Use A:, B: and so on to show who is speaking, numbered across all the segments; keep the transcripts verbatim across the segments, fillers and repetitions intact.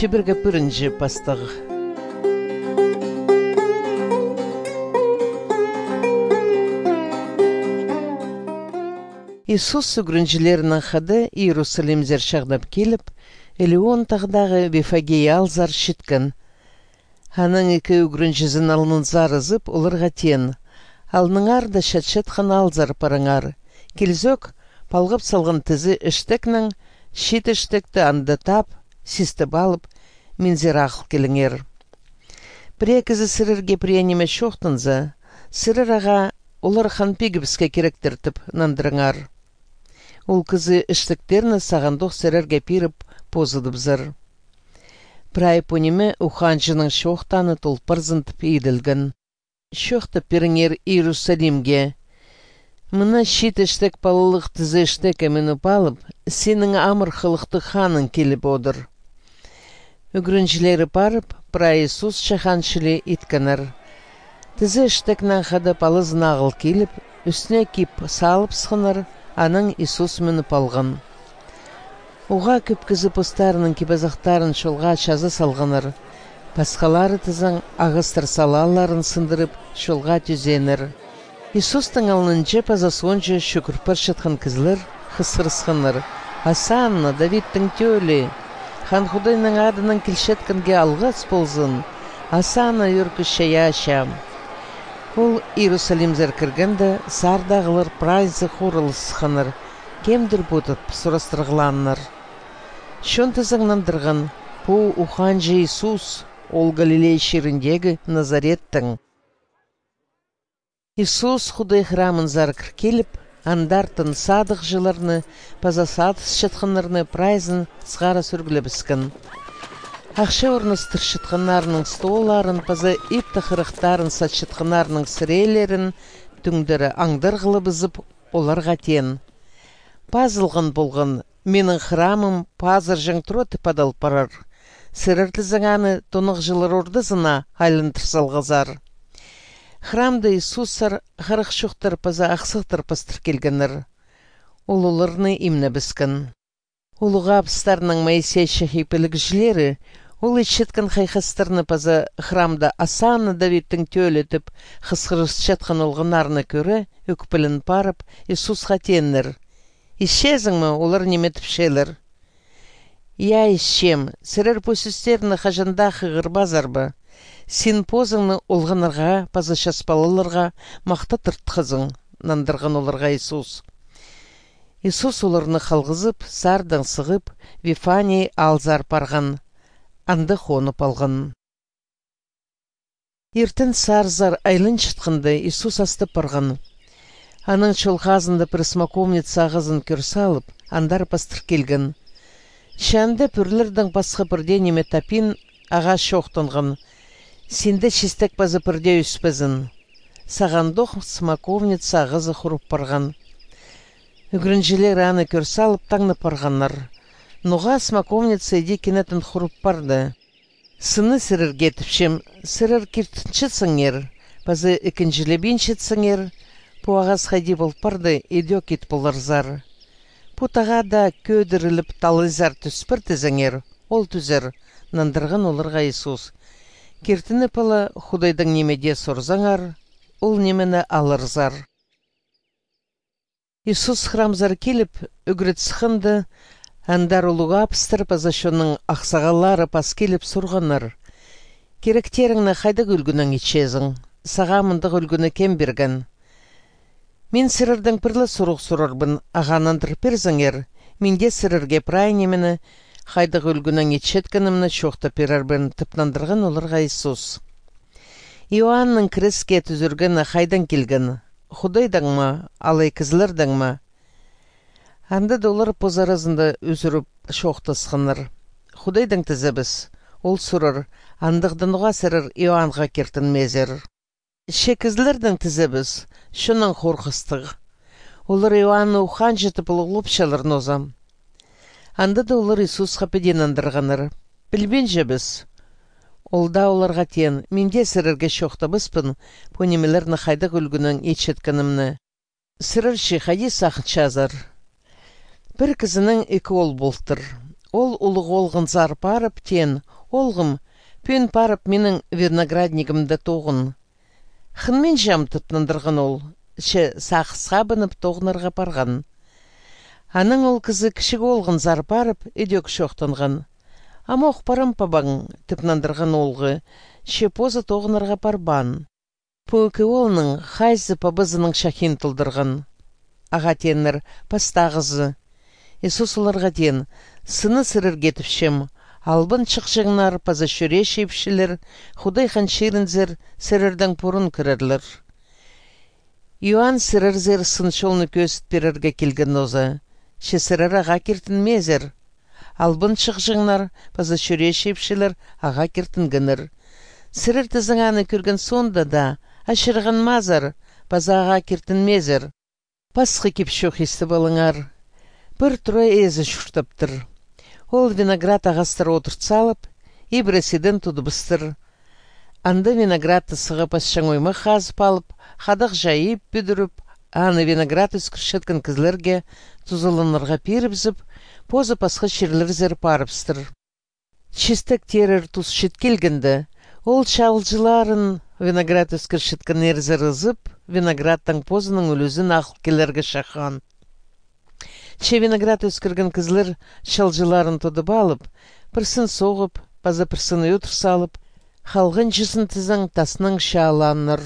A: Шибірге пірінжі пастығы. Иисус үгрінжілерінің қады Иерусалимзер шағдап келіп, Элеон тағдағы Вифагея алзар шіткен. Аның екі үгрінжізін алының зарызып оларға тен. Алныңар да шәтшетқан алзар параңар. Келзөк палғып салғын тізі іштекнің, шит іштекті анды тап, систі балып, мензер ақыл келіңер. Прекізі сірірге приянеме шоқтынза, сірір аға олар ханпегібіске керектіртіп нандырыңар. Ол кізі іштіктеріні сағандық сірірге пиріп позыдыбзыр. Прай понеме уханжының шоқтаны толпырзынтып еділгін. Шоқты піріңер Иерусалимге. Мына шит іштік палылық тізі іштік әміні балып, сенің амыр қылықты ханын келіп одыр. Үгрінжілері барып, прай Иисус шаханшылы итканыр. Тізі іштікнен қады палызын ағыл келіп, үстіне кеп салып сқыныр, аның Иисус мүніп алғын. Оға көпкізі постарының кебазақтарын шолға чазы салғаныр. Пасқалары тізің ағыстыр салаларын сындырып шолға түзенір. Иисустың алынынче пазасончы шүкірпір шытқын кізлер қысырысқыныр. Асанна, Давидтің төлі, хан Худайның адының кілшеткінге алғас болзын. Асанна үркіше яшам. Ол Иерусалимзер кіргенді сардағылыр прайзы хорылысқыныр. Кемдір бұтып сұрастырғыланыр. Шон тізіңнандырғын, бұл уханжы Иисус, ол Галилей шеріндегі Назареттің. Иисус Худай храмын заркір келіп, андартын садық жыларны, паза садыс шытқынырны прайзын сғара сүргілі Ақша орныстыр шытқынарының столарын, паза ипті қырықтарын сат шытқынарының сірелерін, түңдірі аңдырғылы бізіп оларға тен. Пазылғын болғын, менің храмым пазыр жаңтыроты падал парар. Сірірті заңаны тонық жылыр ордызына айлындыр салғазар. Храмда Иисусар қырық шуқтыр паза ақсықтыр пастыр келгенір. Ол оларны имні біскін. Олуға апыстарының Моисей шахипілік жілері, ол ешеткін қайқастырны паза храмда Асаны Давидтің төлетіп, қысқырыс шатқан олғынарны көрі, өкпілін парып, Иисусқа теннір. Ишезің ма, олар неметіп шелір. Я ишем, сірір пөсістеріні қажында қығырбазар ба. Сен позыңны олғанырға, паза шаспалылырға мақта тыртқызың, нандырған оларға Иисус. Иисус оларны қалғызып, сардан сығып, Вифаней алзар парған, анды қонып алған. Ертін сарзар айлын шытқынды Иисус асты парған. Аның чолғазында присмаковница ағызын көрсалып, андар пастыр келген. Шанды пүрлердің басқы бірде неме тапин аға шоқтынғын. Сенде шестек базы бірде үспізін. Сағандық смаковница ағызы құрып парған. Үгрінжілер аны көрсалып таңны парғаннар. Нұға смаковница еде кенетін құрып парды. Сыны сірір кетіпшем, сірір кертінші сыңер, базы ikінжілі беншет сыңер, по ағаз қайди бол парды едек кет боларзар. Путаға да көдіріліп талызар түспір тізіңер, ол түзір, нандырған оларға Иисус. Кертіні пала Худайдың немеде сорзаңар, ол немені алырзар. Иисус храмзар келіп, үгірет сықынды, андар ұлыға апыстыр пазашының ақсағалары пас келіп сұрғанар. Керектеріңні қайда гүлгінің ечезің, сағамындық үлгіні кем берген. Мен сірірдің пірлі сұруқ сұрарбын, ағанандыр перзіңер, менде сірірге прай немені, қайдық үлгінің етшеткінімні шоқты перарбін тіпнандырған оларға Иисус. Иоанның кіріске түзіргіні қайдан келген, Худайдың ма, алай кізлердің ма? Анда долар позаразында өзіріп шоқты сқыныр. Худайдың тізібіз, ол сұрыр, андығдың ұға сірір Иоанға кертін мезер. Шекізлердің тізібіз, шының қорқыстығы. Олар Иоанны ұқан жетіп ұлғылып шалыр нозам. Анда да олар Иисусқа педен андырғаныр. Білбен жебіз. Олда оларға тен, менде сірірге шоқта бұспын, понемелерні қайдық үлгінің етшеткінімні. Сірір ши қайди сақыт шазар. Бір кізінің екі ол болтыр. Ол улы олғын зар парып тен, олғым, пөн парып менің винограднигімді тоғын. Хынмен жам тұтнындырғын ол, ші сақысқа бініп тоғынырға парған. Аның ол кізі кішік олғын зар парып, өдек шоқтынған. Амоқ парым пабаң тұпнандырған олғы, ші позы тоғынырға парбан. Пөкі олның хайзы пабызының шахин тұлдырған. Аға теннер пастағызы. Иисус оларға ден, сыны сырыр кетіпшім, албын чықшыңнар пазы шөре шепшілер, худайхан шерінзір сырырдан пұрын кірірлер. Иоанн сырырзір сыншолны көзіт берерге келген оза, ше сырыр аға кертін мезір. Албын чықшыңнар пазы шөре шепшілер аға кертін гінір. Сырыр тізің аны көрген сонда да, ашырған мазар, пазы аға кертін мезір. Пасқы кеп шоқ есті болыңар. Бір тұры әзі шүртіптір. Ол виноград ағастыр отыртсалып, ибресиден тұдыбыстыр. Анды виноградты сығы пасшың оймы қазып алып, қадық жайып бүдіріп, аны виноград үскіршеткен кізлерге тұзылынырға періпзіп, позы пасқы шерлер зер парыпстыр. Чистік терір тұз шет келгенді, ол шалжыларын виноград үскіршеткен ерзір ызып, виноградтың позының үлізін ақыл келерге шақан. Че виноград өскірген кізлер шалжыларын тұдып алып, пірсін соғып, паза пірсін өтір салып, халғын жүзін тізің тасының шаланыр.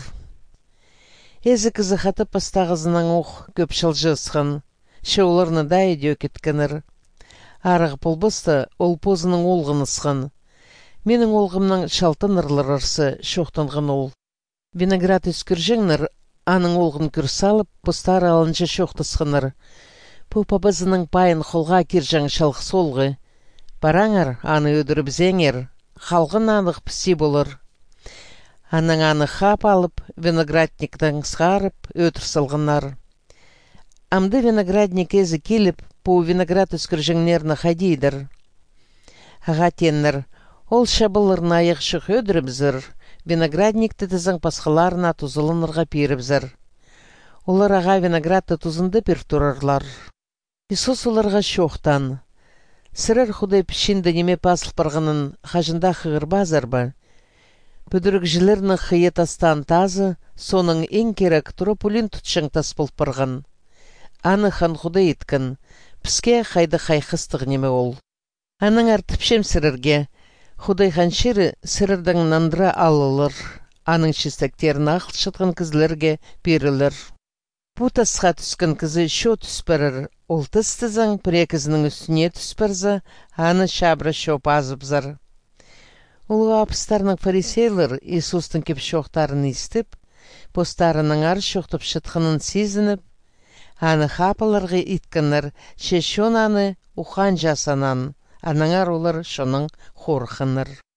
A: Әзі кізі қаты пастағызының оқ көп шалжы ысқан, ше оларны да еді өкеткенір. Арығы пұлбысты ол позының олғын ысқан. Менің олғымның шалтын ырлар арсы шоқтанған ол. Виноград өскіржіңнір, аның олғын күр салып, пұстары алыншы шоқтысқыныр. Пупа бізінің пайын қолға кержің шалғы солғы. Бараңар, аны өдіріп зеңер, қалғын анық піси болыр. Аның аны қап алып, виноградниктің сғарып, өтір салғынар. Амды виноградник езі келіп, пу виноград өскіржіңнерні қадейдір. Аға теннер, ол шабылырын аяқ шық өдіріп зір, виноградникті тізің пасқаларына тұзылынырға періп зір. Олар аға виноградты тұзынды пер тұрарлар. Иисус оларға шоқтан. Сырыр худай пішінді неме пасыл парғанын қажында қығыр базар ба. Бүдірік жылырны қие тастан тазы, соның ең керек тұрып үлін тұтшың тас бол парған. Аны хан худай еткін, піске қайды қайқыстық неме ол. Аның артыпшем сырырге, худай ханшері сырырдың нандыра алылыр. Аның шестектерін ақыл шытқын кізлерге берілір. Бұ тасқа түскен кізі шо түспірір, ол тістізің прекізінің үстіне түспірзі, аны шабры шо пазыбзыр. Улы апыстарының фарисейлер Иисустың кеп шоқтарын естіп, постарының ар шоқтып шытқынын сезініп, аны қапылырғы иткінір, ше шон аны ухан жасанан, аныңар олар шоның қорқыныр.